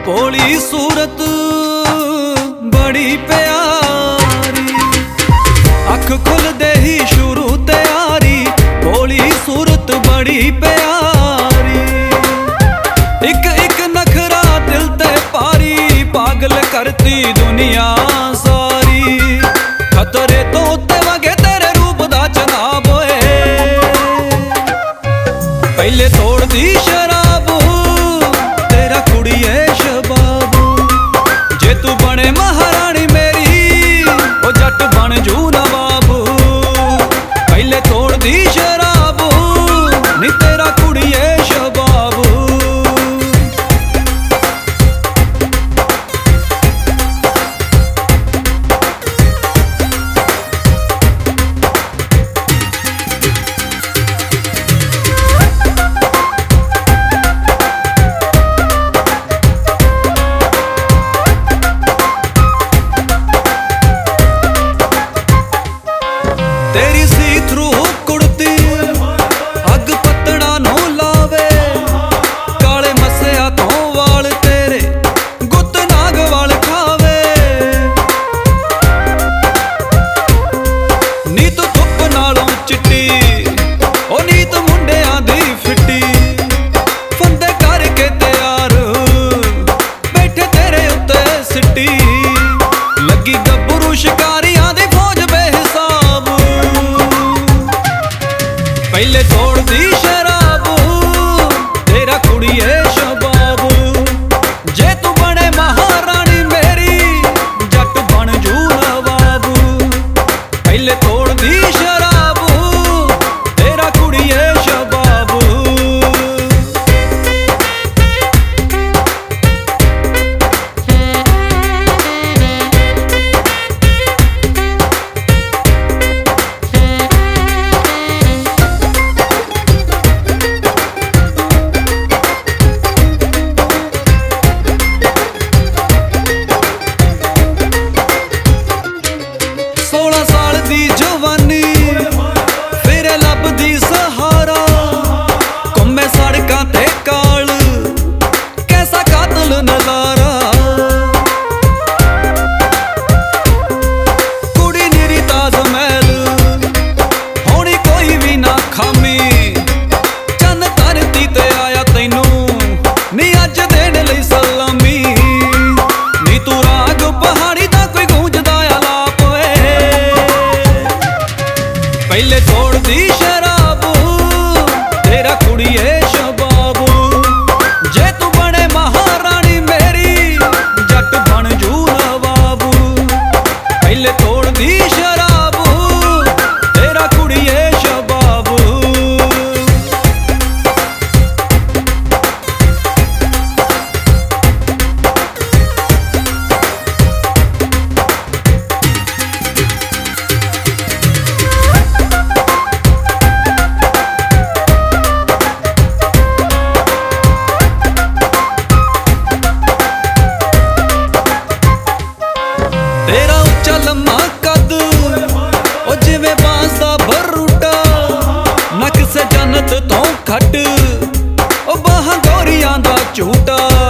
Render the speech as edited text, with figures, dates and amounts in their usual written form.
भोली सूरत बड़ी प्यारी, अख खुलदे ही शुरू तैयारी। भोली सूरत बड़ी प्यारी, एक एक नखरा दिल ते पारी, पागल करती दुनिया सारी। खतरे तो उत्ते वगे तेरे रूप दा चनाब होए, पहले तोड़ दी शराब तेरा कुड़िए शबाब। जे तू बने महारानी मेरी ओ जट बन जू नवाब। पहले तोड़ दी शराब नी तेरा कुड़िए शबाब। तेरी सी थ्रू कुड़ती अग पत्तड़ा नो लावे, काले मस्या तो वाल तेरे गुत नाग वाल खावे। नीत धुप नालों चिट्टी ओ नीत मुंडियां दी फिट्टी, फंदे करके तैयार बैठे तेरे उत्ते सिट्टी। लगी गब्बरू शिकारियां दी फौज बेहिसाब, पहले तोड़ दी शराब तेरा कुड़िए शबाब। जे तू बने महारानी मेरी जट बन जू नवाब। पहले तोड़ दी शराब तेरा कुड़िए शबाब। दी जवानी फिर लभदी सहारा, घुमे सड़कां ते काल कैसा कातल नजारा। कुड़ी निरी ताज महल होनी कोई भी ना खामी, चंद धरती ते आया तैनू नी अज देने लई सलामी। नी तू राग पहाड़ी दा कोई गूंजदा आलाप होए, पहले तोड़ दी शराब तेरा कुड़िए शबाब। जे तू बने महारानी मेरी जट बन जू नवाब। पहले तोड़ दी शराब तेरा कुड़िए शबाब। तेरा उच्चा लम्मा कद ओ जिवें बांस दा बरूटा, नक से जन्नत तो खट ओ बाहां गौरियां दा झूटा।